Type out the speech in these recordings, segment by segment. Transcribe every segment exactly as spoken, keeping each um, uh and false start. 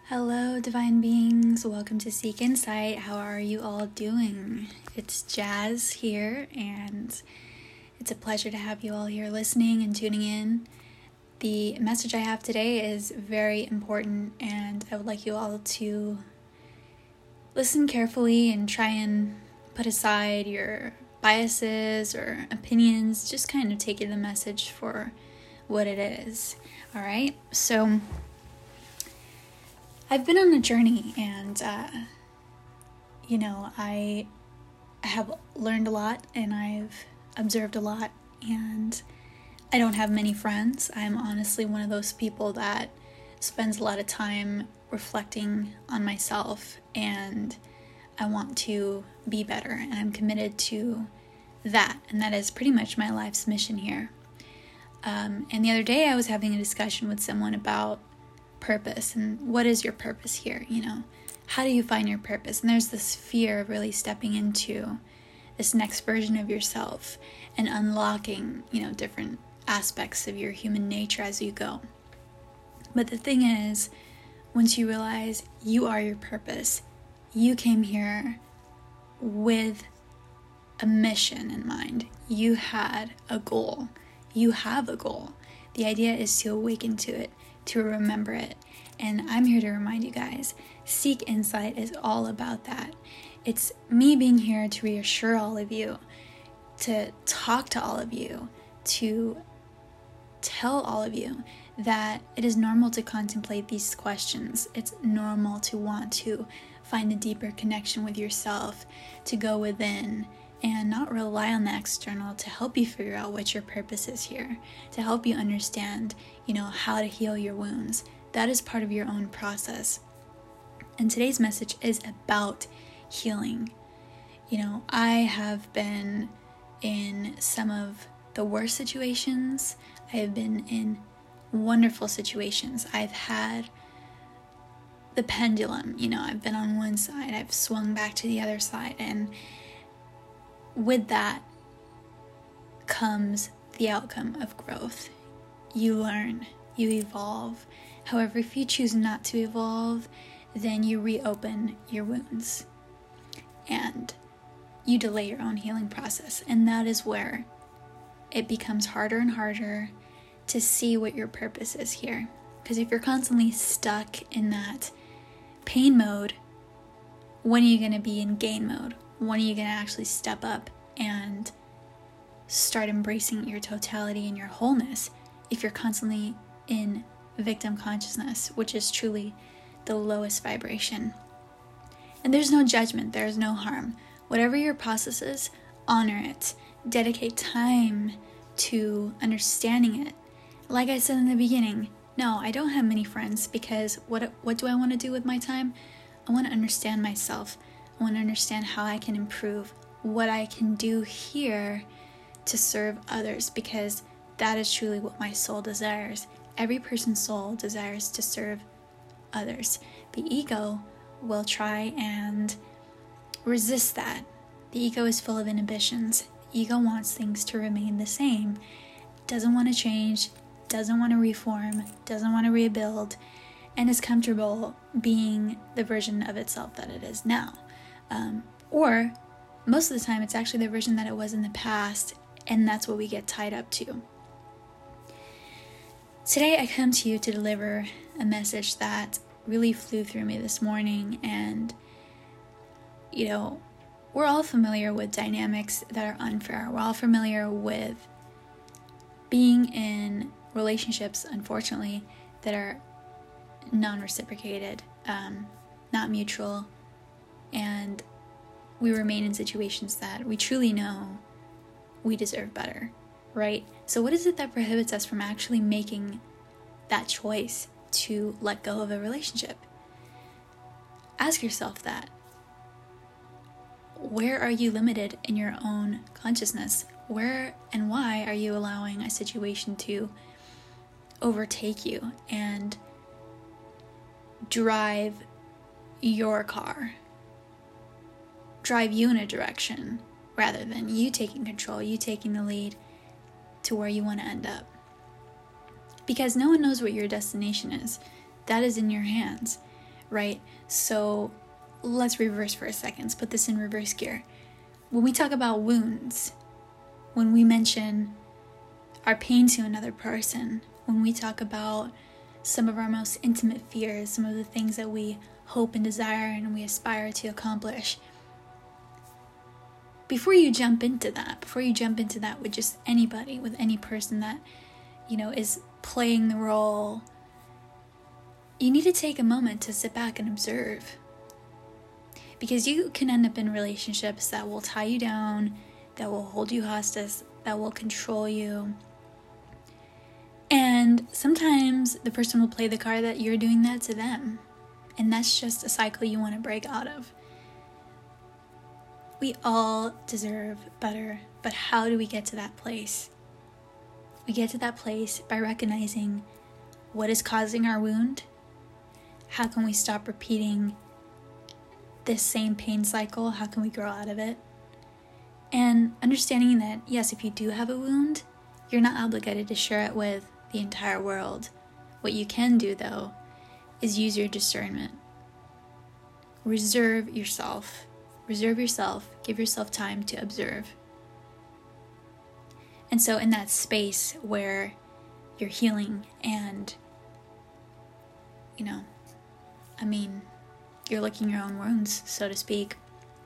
Hello, divine beings. Welcome to Seek Insight. How are you all doing? It's Jazz here, and it's a pleasure to have you all here listening and tuning in. The message I have today is very important, and I would like you all to listen carefully and try and put aside your biases or opinions. Just kind of take in the message for what it is. All right? So I've been on a journey, and, uh, you know, I have learned a lot, and I've observed a lot, and I don't have many friends. I'm honestly one of those people that spends a lot of time reflecting on myself, and I want to be better, and I'm committed to that, and that is pretty much my life's mission here. Um, and the other day I was having a discussion with someone about purpose and what is your purpose here, you know, how do you find your purpose? And there's this fear of really stepping into this next version of yourself and unlocking, you know, different aspects of your human nature as you go. But the thing is, once you realize you are your purpose, you came here with a mission in mind. You had a goal. You have a goal. The idea is to awaken to it, to remember it. And I'm here to remind you guys, Seek Insight is all about that. It's me being here to reassure all of you, to talk to all of you, to tell all of you that it is normal to contemplate these questions. It's normal to want to find a deeper connection with yourself, to go within and not rely on the external to help you figure out what your purpose is here, to help you understand, you know, how to heal your wounds. That is part of your own process. And today's message is about healing. You know, I have been in some of the worst situations. I have been in wonderful situations. I've had the pendulum, you know, I've been on one side, I've swung back to the other side, and with that comes the outcome of growth. You learn, you evolve. However, if you choose not to evolve, then you reopen your wounds and you delay your own healing process. And that is where it becomes harder and harder to see what your purpose is here. Because if you're constantly stuck in that pain mode, when are you going to be in gain mode? When are you going to actually step up and start embracing your totality and your wholeness if you're constantly in victim consciousness, which is truly the lowest vibration? And there's no judgment, there's no harm. Whatever your process is, honor it. Dedicate time to understanding it. Like I said in the beginning, no, I don't have many friends because what what do I want to do with my time? I want to understand myself. I want to understand how I can improve, what I can do here to serve others, because that is truly what my soul desires. Every person's soul desires to serve others. The ego will try and resist that. The ego is full of inhibitions. The ego wants things to remain the same. Doesn't want to change, doesn't want to reform, doesn't want to rebuild, and is comfortable being the version of itself that it is now. Um, or most of the time it's actually the version that it was in the past, and that's what we get tied up to. Today I come to you to deliver a message that really flew through me this morning, and you know, we're all familiar with dynamics that are unfair. We're all familiar with being in relationships, unfortunately, that are non-reciprocated, um, not mutual, and we remain in situations that we truly know we deserve better, right? So what is it that prohibits us from actually making that choice to let go of a relationship? Ask yourself that. Where are you limited in your own consciousness? Where and why are you allowing a situation to overtake you and drive your car? Drive you in a direction rather than you taking control, you taking the lead to where you want to end up. Because no one knows what your destination is. That is in your hands, right? So let's reverse for a second. Let's put this in reverse gear. When we talk about wounds, when we mention our pain to another person, when we talk about some of our most intimate fears, some of the things that we hope and desire and we aspire to accomplish, before you jump into that, before you jump into that with just anybody, with any person that, you know, is playing the role, you need to take a moment to sit back and observe. Because you can end up in relationships that will tie you down, that will hold you hostage, that will control you. And sometimes the person will play the card that you're doing that to them. And that's just a cycle you want to break out of. We all deserve better, but how do we get to that place? We get to that place by recognizing what is causing our wound. How can we stop repeating this same pain cycle? How can we grow out of it? And understanding that, yes, if you do have a wound, you're not obligated to share it with the entire world. What you can do, though, is use your discernment. Reserve yourself. Reserve yourself. Give yourself time to observe. And so in that space where you're healing and, you know, I mean, you're licking your own wounds, so to speak,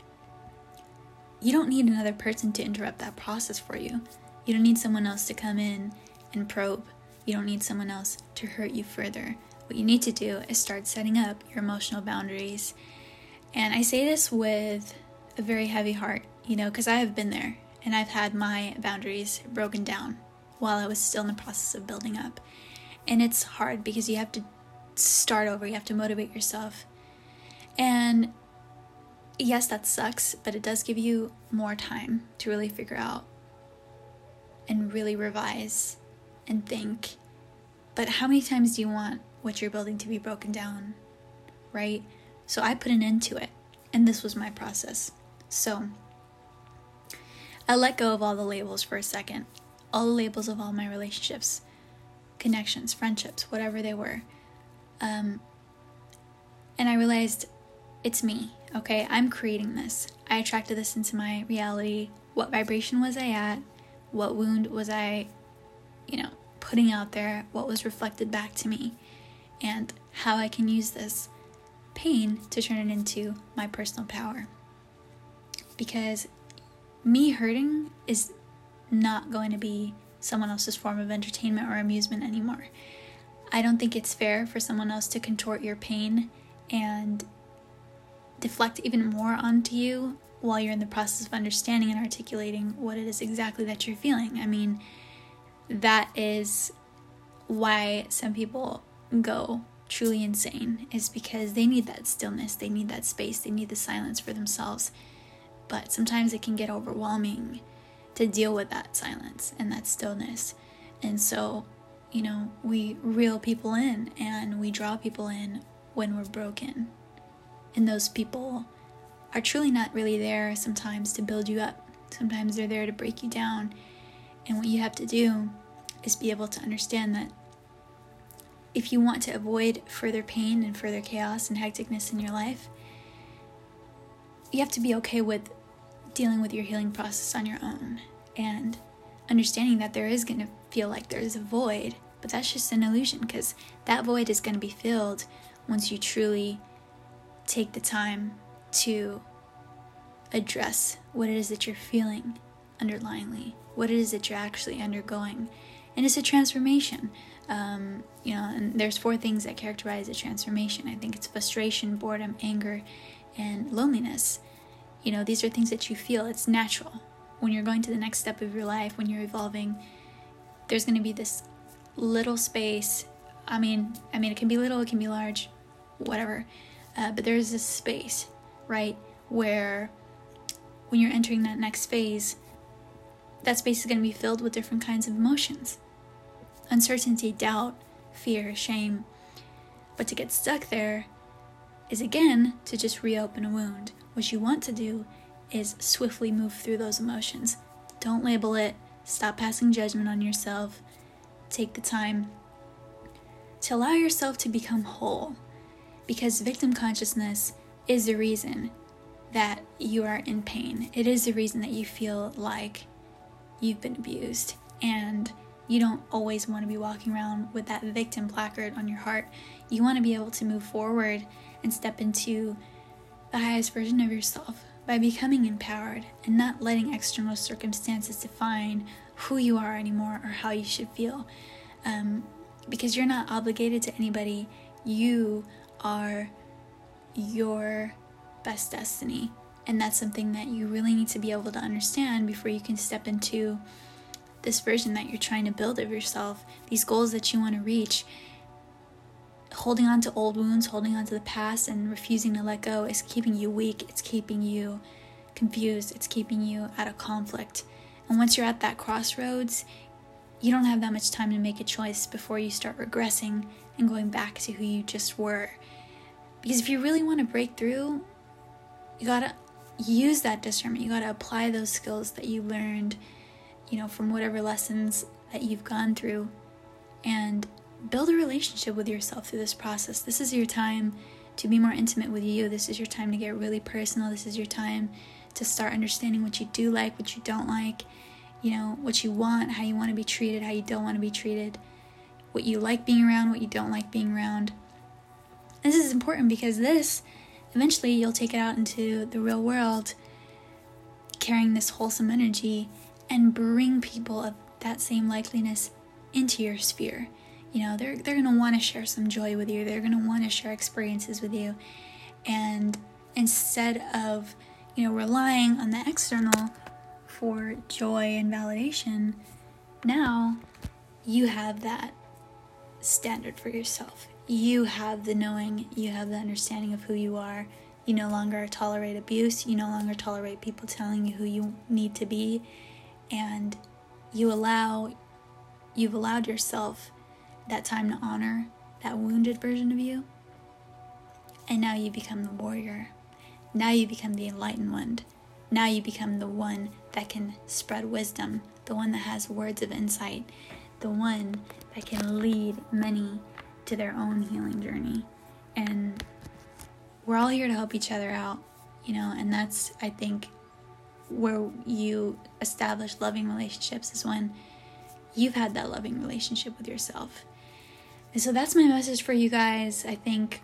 you don't need another person to interrupt that process for you. You don't need someone else to come in and probe. You don't need someone else to hurt you further. What you need to do is start setting up your emotional boundaries. And I say this with a very heavy heart, you know, because I have been there and I've had my boundaries broken down while I was still in the process of building up. And it's hard because you have to start over, you have to motivate yourself. And yes, that sucks, but it does give you more time to really figure out and really revise and think. But how many times do you want what you're building to be broken down, right? So I put an end to it, and this was my process. So I let go of all the labels for a second, all the labels of all my relationships, connections, friendships, whatever they were. Um, and I realized it's me, okay? I'm creating this. I attracted this into my reality. What vibration was I at? What wound was I, you know, putting out there? What was reflected back to me? And how I can use this pain to turn it into my personal power. Because me hurting is not going to be someone else's form of entertainment or amusement anymore. I don't think it's fair for someone else to contort your pain and deflect even more onto you while you're in the process of understanding and articulating what it is exactly that you're feeling. I mean, that is why some people go truly insane, is because they need that stillness, they need that space, they need the silence for themselves. But sometimes it can get overwhelming to deal with that silence and that stillness. And so, you know, we reel people in and we draw people in when we're broken. And those people are truly not really there sometimes to build you up. Sometimes they're there to break you down. And what you have to do is be able to understand that if you want to avoid further pain and further chaos and hecticness in your life, you have to be okay with dealing with your healing process on your own and understanding that there is going to feel like there's a void, but that's just an illusion, because that void is going to be filled once you truly take the time to address what it is that you're feeling underlyingly, what it is that you're actually undergoing. And it's a transformation. Um, you know, and there's four things that characterize a transformation. I think it's frustration, boredom, anger, and loneliness. You know, these are things that you feel. It's natural. When you're going to the next step of your life, when you're evolving, there's going to be this little space. I mean, I mean, it can be little, it can be large, whatever. Uh, but there's this space, right, where when you're entering that next phase, that space is going to be filled with different kinds of emotions. Uncertainty, doubt, fear, shame. But to get stuck there is, again, to just reopen a wound. What you want to do is swiftly move through those emotions. Don't label it. Stop passing judgment on yourself. Take the time to allow yourself to become whole. because victim consciousness is the reason that you are in pain. It is the reason that you feel like you've been abused, and you don't always want to be walking around with that victim placard on your heart. You want to be able to move forward and step into the highest version of yourself by becoming empowered and not letting external circumstances define who you are anymore or how you should feel. Um, because you're not obligated to anybody. You are your best destiny. And that's something that you really need to be able to understand before you can step into this version that you're trying to build of yourself, these goals that you want to reach. Holding on to old wounds, holding on to the past, and refusing to let go is keeping you weak. It's keeping you confused. It's keeping you out of conflict. And once you're at that crossroads, you don't have that much time to make a choice before you start regressing and going back to who you just were. Because if you really want to break through, you gotta use that discernment. You gotta apply those skills that you learned, you know, from whatever lessons that you've gone through, and build a relationship with yourself through this process. This is your time to be more intimate with you. This is your time to get really personal. This is your time to start understanding what you do like, what you don't like, you know, what you want, how you want to be treated, how you don't want to be treated, what you like being around, what you don't like being around. This is important because this, eventually you'll take it out into the real world, carrying this wholesome energy, and bring people of that same likeliness into your sphere. You know, they're they're going to want to share some joy with you. They're going to want to share experiences with you. And instead of, you know, relying on the external for joy and validation, now you have that standard for yourself. You have the knowing, you have the understanding of who you are. You no longer tolerate abuse. You no longer tolerate people telling you who you need to be. And you allow, you've allowed yourself that time to honor that wounded version of you. And now you become the warrior. Now you become the enlightened one. Now you become the one that can spread wisdom, the one that has words of insight, the one that can lead many to their own healing journey. And we're all here to help each other out, you know, and that's, I think, where you establish loving relationships, is when you've had that loving relationship with yourself. And so that's my message for you guys. I think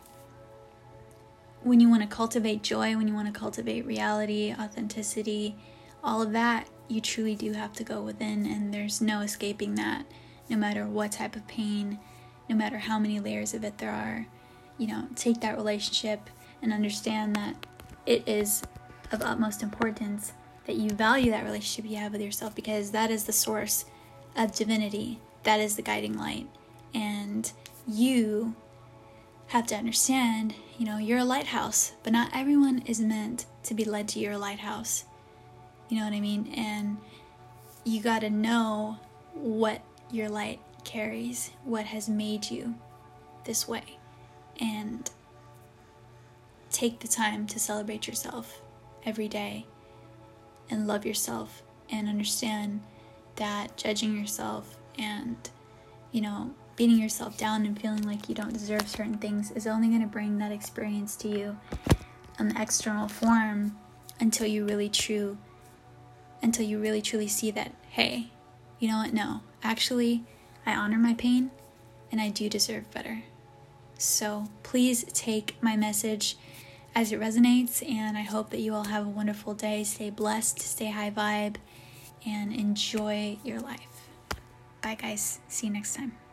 when you want to cultivate joy, when you want to cultivate reality, authenticity, all of that, you truly do have to go within, and there's no escaping that, no matter what type of pain, no matter how many layers of it there are. You know, take that relationship and understand that it is of utmost importance that you value that relationship you have with yourself, because that is the source of divinity. That is the guiding light. And you have to understand, you know, you're a lighthouse, but not everyone is meant to be led to your lighthouse. You know what I mean? And you got to know what your light carries, what has made you this way, and take the time to celebrate yourself every day and love yourself, and understand that judging yourself and, you know, beating yourself down and feeling like you don't deserve certain things is only going to bring that experience to you on the external form until you really true until you really truly see that, hey, you know what, no, actually I honor my pain and I do deserve better. So please take my message as it resonates, and I hope that you all have a wonderful day. Stay blessed, stay high vibe, and enjoy your life. Bye guys, see you next time.